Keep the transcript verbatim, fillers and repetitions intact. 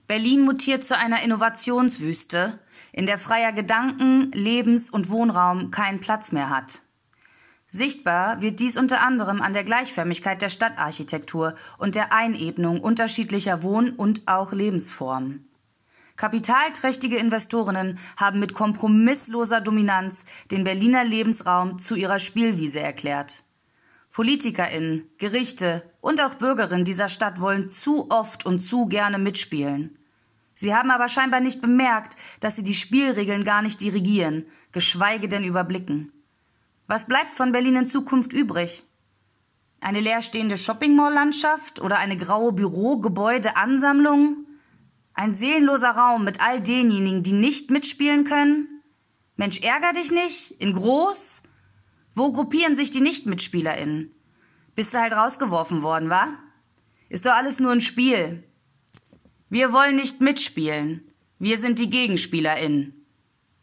Berlin mutiert zu einer Innovationswüste, in der freier Gedanken-, Lebens- und Wohnraum keinen Platz mehr hat. Sichtbar wird dies unter anderem an der Gleichförmigkeit der Stadtarchitektur und der Einebnung unterschiedlicher Wohn- und auch Lebensformen. Kapitalträchtige Investorinnen haben mit kompromissloser Dominanz den Berliner Lebensraum zu ihrer Spielwiese erklärt. PolitikerInnen, Gerichte und auch Bürgerinnen dieser Stadt wollen zu oft und zu gerne mitspielen. Sie haben aber scheinbar nicht bemerkt, dass sie die Spielregeln gar nicht dirigieren, geschweige denn überblicken. Was bleibt von Berlin in Zukunft übrig? Eine leerstehende Shopping-Mall-Landschaft oder eine graue Bürogebäude-Ansammlung? Ein seelenloser Raum mit all denjenigen, die nicht mitspielen können? Mensch, ärger dich nicht? In groß? Wo gruppieren sich die NichtmitspielerInnen? Bist du halt rausgeworfen worden, wa? Ist doch alles nur ein Spiel. Wir wollen nicht mitspielen. Wir sind die GegenspielerInnen.